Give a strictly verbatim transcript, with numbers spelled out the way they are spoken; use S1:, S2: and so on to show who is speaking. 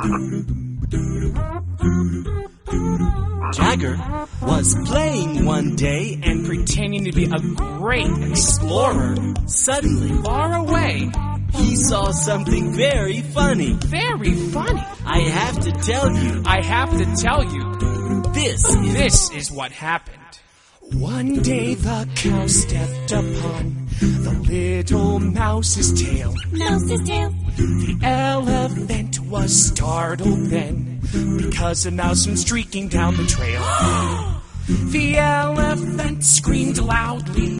S1: Jagger was playing one day and
S2: pretending to be a great explorer.
S1: Suddenly,
S2: Far away.
S1: he saw something very funny.
S2: Very funny.
S1: I have to tell you,
S2: I have to tell you,
S1: this is...
S2: this is what happened. One day the cow stepped upon the little mouse's tail.
S3: Mouse's tail.
S2: The elephant was startled then, because a mouse went streaking down the trail. The elephant screamed loudly.